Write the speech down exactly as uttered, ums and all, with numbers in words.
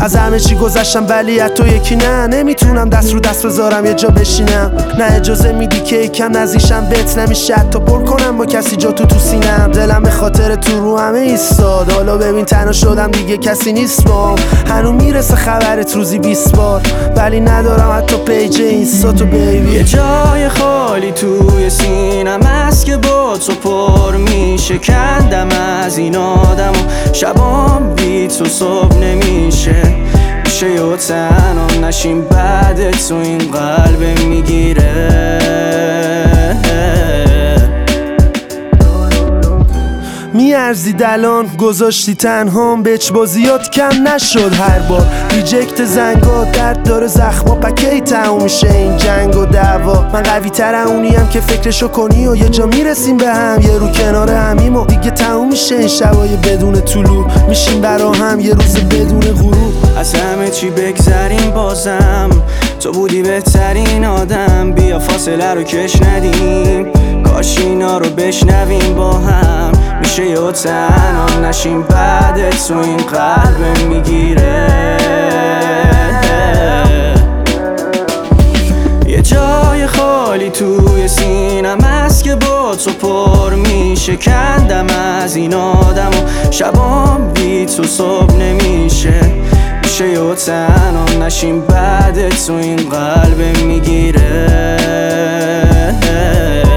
از همه چی گذشتم ولی از تو یکی نه. نمیتونم دست رو دست بذارم یه جا بشینم، نه اجازه میدی که یکم نزیشم بهت نمیشه حتی پر کنم با کسی جا تو تو سینم. دلم به خاطر تو رو همه ایستاد، حالا ببین تنها شدم دیگه کسی نیست بام. هنو میرسه خبرت روزی بیست بار ولی ندارم حتی پیج اینستا تو بیبی. یه جای خالی توی سینم هست که با تو پر میشه. کندم از این آدم و شبام بی تو صبح نمیشه. میشه یه تنها نشیم بعد تو این قلب میگیره. میارزی دلان گذاشتی تنهام، بچ بازیات کم نشد هر بار. ریجکت زنگا درد داره زخما، پکی تموم میشه این جنگ و دعوا. من قوی تر اونیم که فکرشو کنی و یه جا میرسیم به هم، یه رو کنار همیم و دیگه تموم میشه این شبای بدون طلوع. میشیم برا هم یه روز بدون غروب. از همه چی بگذریم بازم تو بودی بهترین آدم. بیا فاصله رو کش ندیم، کاش اینا رو بشنویم با هم. میشه یه تنها نشیم بعد تو این قلب میگیره. یه جای خالی توی سینم هست که با تو پر میشه. کندم از این آدم و شبام بی تو صبح نمیشه. میشه یه تنها نشیم بعد تو این قلب میگیره.